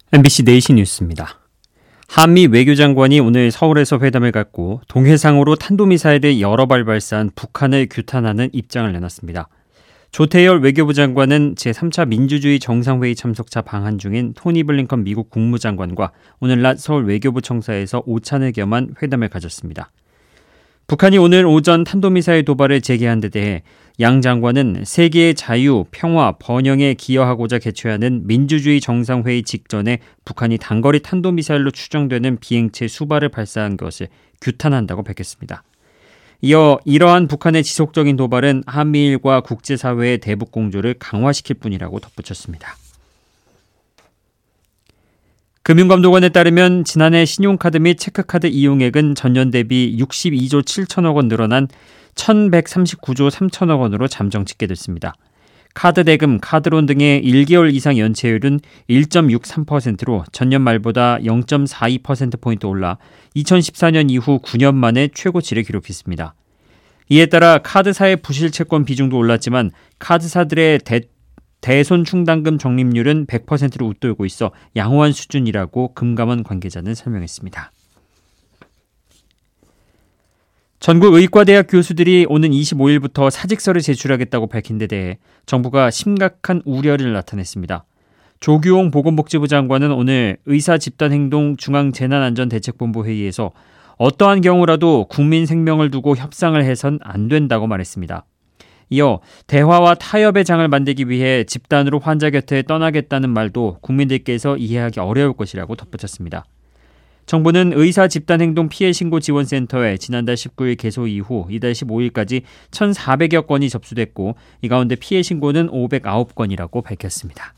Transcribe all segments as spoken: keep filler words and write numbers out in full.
엠비씨 네이시 뉴스입니다. 한미 외교장관이 오늘 서울에서 회담을 갖고 동해상으로 탄도미사일을 여러 발 발사한 북한을 규탄하는 입장을 내놨습니다. 조태열 외교부 장관은 제삼 차 민주주의 정상회의 참석차 방한 중인 토니 블링컨 미국 국무장관과 오늘 낮 서울 외교부 청사에서 오찬을 겸한 회담을 가졌습니다. 북한이 오늘 오전 탄도미사일 도발을 재개한 데 대해 양 장관은 세계의 자유, 평화, 번영에 기여하고자 개최하는 민주주의 정상회의 직전에 북한이 단거리 탄도미사일로 추정되는 비행체 수발을 발사한 것을 규탄한다고 밝혔습니다. 이어 이러한 북한의 지속적인 도발은 한미일과 국제사회의 대북 공조를 강화시킬 뿐이라고 덧붙였습니다. 금융감독원에 따르면 지난해 신용카드 및 체크카드 이용액은 전년 대비 육십이조 칠천억 원 늘어난 천백삼십구조 삼천억 원으로 잠정 집계됐습니다. 카드 대금, 카드론 등의 일 개월 이상 연체율은 일 점 육삼 퍼센트로 전년 말보다 영 점 사이 퍼센트포인트 올라 이천십사 년 이후 구 년 만에 최고치를 기록했습니다. 이에 따라 카드사의 부실채권 비중도 올랐지만 카드사들의 대 대손 충당금 적립률은 백 퍼센트를 웃돌고 있어 양호한 수준이라고 금감원 관계자는 설명했습니다. 전국 의과대학 교수들이 오는 이십오일부터 사직서를 제출하겠다고 밝힌 데 대해 정부가 심각한 우려를 나타냈습니다. 조규홍 보건복지부 장관은 오늘 의사집단행동 중앙재난안전대책본부 회의에서 어떠한 경우라도 국민 생명을 두고 협상을 해선 안 된다고 말했습니다. 이어 대화와 타협의 장을 만들기 위해 집단으로 환자 곁에 떠나겠다는 말도 국민들께서 이해하기 어려울 것이라고 덧붙였습니다. 정부는 의사 집단행동 피해신고지원센터에 지난달 십구일 개소 이후 이달 십오일까지 천사백여 건이 접수됐고 이 가운데 피해신고는 오백구 건이라고 밝혔습니다.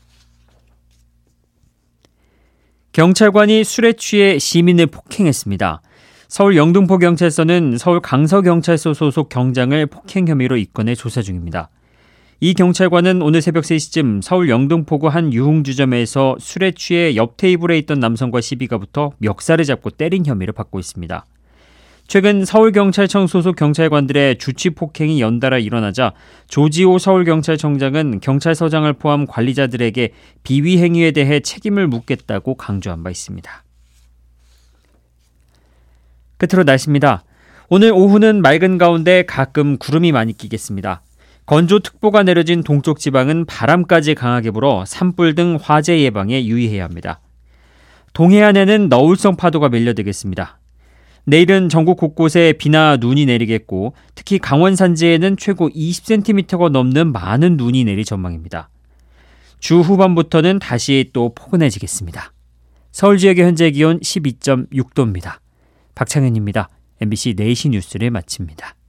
경찰관이 술에 취해 시민을 폭행했습니다. 서울 영등포경찰서는 서울 강서경찰서 소속 경장을 폭행 혐의로 입건해 조사 중입니다. 이 경찰관은 오늘 새벽 세 시쯤 서울 영등포구 한 유흥주점에서 술에 취해 옆 테이블에 있던 남성과 시비가 붙어 멱살을 잡고 때린 혐의를 받고 있습니다. 최근 서울경찰청 소속 경찰관들의 주치 폭행이 연달아 일어나자 조지호 서울경찰청장은 경찰서장을 포함 관리자들에게 비위 행위에 대해 책임을 묻겠다고 강조한 바 있습니다. 끝으로 날씨입니다. 오늘 오후는 맑은 가운데 가끔 구름이 많이 끼겠습니다. 건조특보가 내려진 동쪽 지방은 바람까지 강하게 불어 산불 등 화재 예방에 유의해야 합니다. 동해안에는 너울성 파도가 밀려들겠습니다. 내일은 전국 곳곳에 비나 눈이 내리겠고 특히 강원 산지에는 최고 이십 센티미터가 넘는 많은 눈이 내릴 전망입니다. 주 후반부터는 다시 또 포근해지겠습니다. 서울 지역의 현재 기온 십이 점 육 도입니다. 박창현입니다. 엠비씨 네이시 뉴스를 마칩니다.